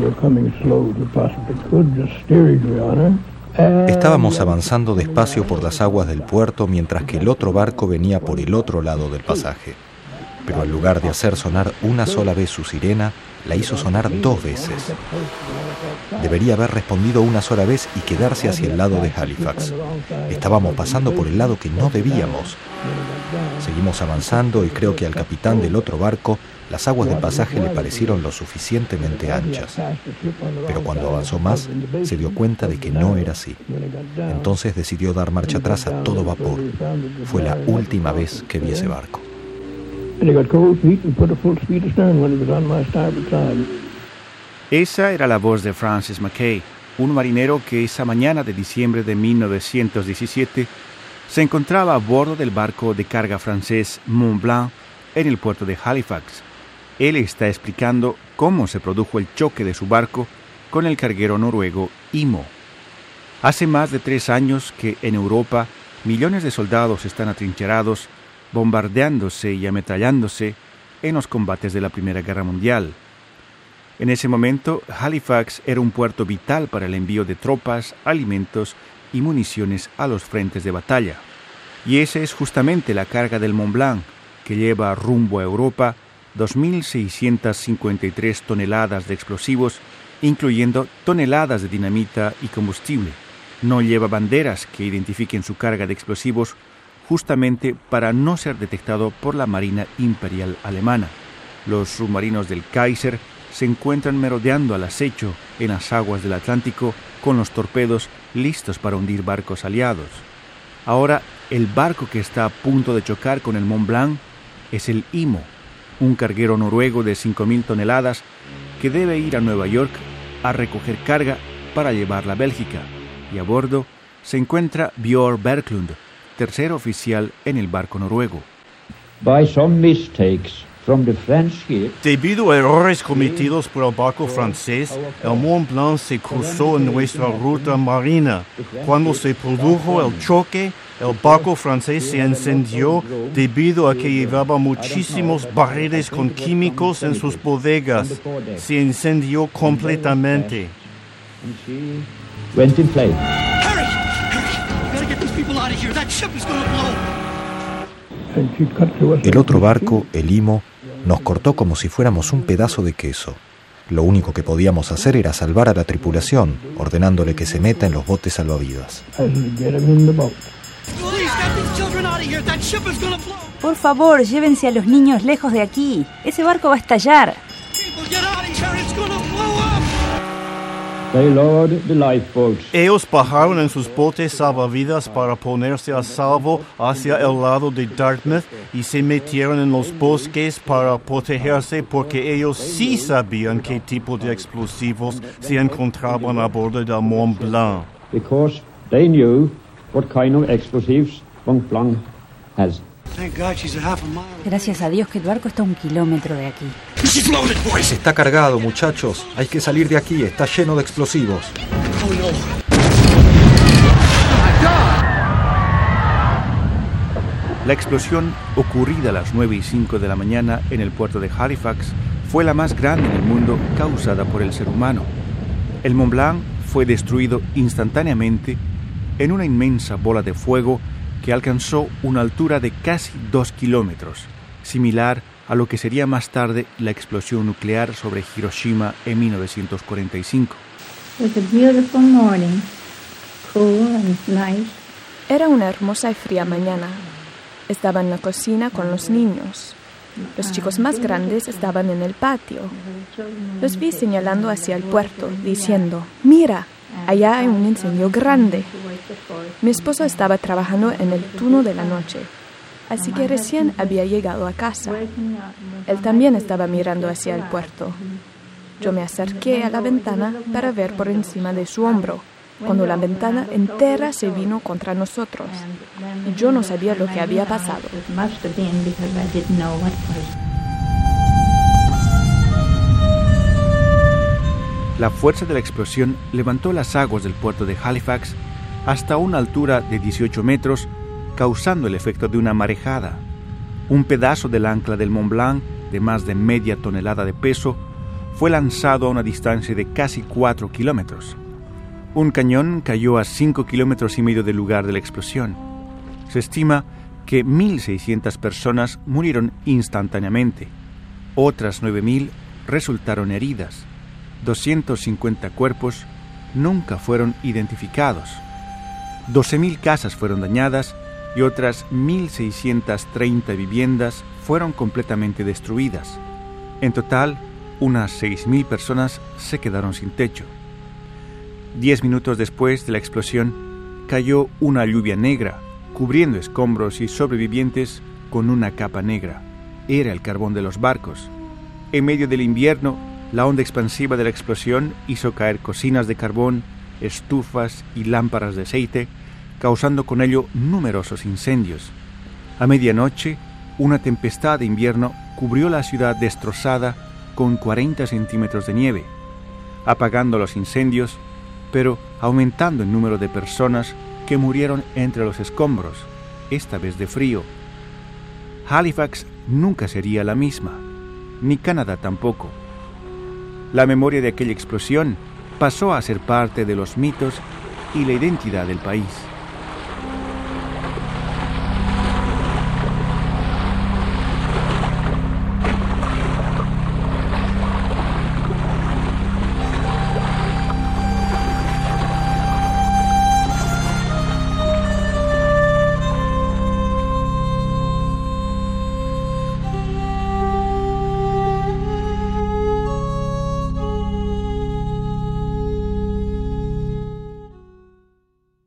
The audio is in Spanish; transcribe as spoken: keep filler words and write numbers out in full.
Estábamos avanzando despacio por las aguas del puerto mientras que el otro barco venía por el otro lado del pasaje. Pero en lugar de hacer sonar una sola vez su sirena, la hizo sonar dos veces. Debería haber respondido una sola vez y quedarse hacia el lado de Halifax. Estábamos pasando por el lado que no debíamos. Seguimos avanzando y creo que al capitán del otro barco las aguas del pasaje le parecieron lo suficientemente anchas. Pero cuando avanzó más, se dio cuenta de que no era así. Entonces decidió dar marcha atrás a todo vapor. Fue la última vez que vi ese barco. Esa era la voz de Francis Mackay, un marinero que esa mañana de diciembre de mil novecientos diecisiete se encontraba a bordo del barco de carga francés Mont Blanc en el puerto de Halifax. Él está explicando cómo se produjo el choque de su barco con el carguero noruego Imo. Hace más de tres años que en Europa millones de soldados están atrincherados, bombardeándose y ametrallándose en los combates de la Primera Guerra Mundial. En ese momento, Halifax era un puerto vital para el envío de tropas, alimentos y municiones a los frentes de batalla. Y esa es justamente la carga del Mont Blanc, que lleva rumbo a Europa dos mil seiscientas cincuenta y tres toneladas de explosivos, incluyendo toneladas de dinamita y combustible. No lleva banderas que identifiquen su carga de explosivos, justamente para no ser detectado por la Marina Imperial Alemana. Los submarinos del Kaiser se encuentran merodeando al acecho en las aguas del Atlántico con los torpedos listos para hundir barcos aliados. Ahora, el barco que está a punto de chocar con el Mont Blanc es el Imo, un carguero noruego de cinco mil toneladas que debe ir a Nueva York a recoger carga para llevarla a Bélgica, y a bordo se encuentra Bjørn Berglund, tercer oficial en el barco noruego. By some mistakes from the French ship, Debido a errores cometidos por el barco francés, el Mont Blanc se cruzó en nuestra ruta marina. Cuando se produjo el choque, el barco francés se incendió debido a que llevaba muchísimos barriles con químicos en sus bodegas. Se incendió completamente. and she went in flames. El otro barco, el Imo, nos cortó como si fuéramos un pedazo de queso. Lo único que podíamos hacer era salvar a la tripulación, ordenándole que se meta en los botes salvavidas. Por favor, llévense a los niños lejos de aquí. Ese barco va a estallar. They lowered the lifeboats. Ellos bajaron en sus botes salvavidas para ponerse a salvo hacia el lado de Dartmouth y se metieron en los bosques para protegerse porque ellos sí sabían qué tipo de explosivos se encontraban a bordo del Mont Blanc. Because they knew what kind of explosives Mont Blanc has. Gracias a Dios que el barco está a un kilómetro de aquí. Está cargado, muchachos. Hay que salir de aquí. Está lleno de explosivos. La explosión, ocurrida a las nueve y cinco de la mañana en el puerto de Halifax, fue la más grande en el mundo causada por el ser humano. El Mont Blanc fue destruido instantáneamente en una inmensa bola de fuego que alcanzó una altura de casi dos kilómetros, similar a lo que sería más tarde la explosión nuclear sobre Hiroshima en mil novecientos cuarenta y cinco. Era una hermosa y fría mañana. Estaba en la cocina con los niños. Los chicos más grandes estaban en el patio. Los vi señalando hacia el puerto, diciendo, «Mira, allá hay un incendio grande». Mi esposo estaba trabajando en el turno de la noche, así que recién había llegado a casa. Él también estaba mirando hacia el puerto. Yo me acerqué a la ventana para ver por encima de su hombro, cuando la ventana entera se vino contra nosotros, y yo no sabía lo que había pasado. La fuerza de la explosión levantó las aguas del puerto de Halifax hasta una altura de dieciocho metros, causando el efecto de una marejada. Un pedazo del ancla del Mont Blanc, de más de media tonelada de peso, fue lanzado a una distancia de casi cuatro kilómetros. Un cañón cayó a cinco kilómetros y medio del lugar de la explosión. Se estima que mil seiscientas personas murieron instantáneamente. Otras nueve mil resultaron heridas. doscientos cincuenta cuerpos nunca fueron identificados. doce mil casas fueron dañadas y otras mil seiscientas treinta viviendas fueron completamente destruidas. En total, unas seis mil personas se quedaron sin techo. Diez minutos después de la explosión, cayó una lluvia negra, cubriendo escombros y sobrevivientes con una capa negra. Era el carbón de los barcos. En medio del invierno, la onda expansiva de la explosión hizo caer cocinas de carbón, estufas y lámparas de aceite, causando con ello numerosos incendios. A medianoche, una tempestad de invierno cubrió la ciudad destrozada con cuarenta centímetros de nieve, apagando los incendios, pero aumentando el número de personas que murieron entre los escombros, esta vez de frío. Halifax nunca sería la misma, ni Canadá tampoco. La memoria de aquella explosión pasó a ser parte de los mitos y la identidad del país.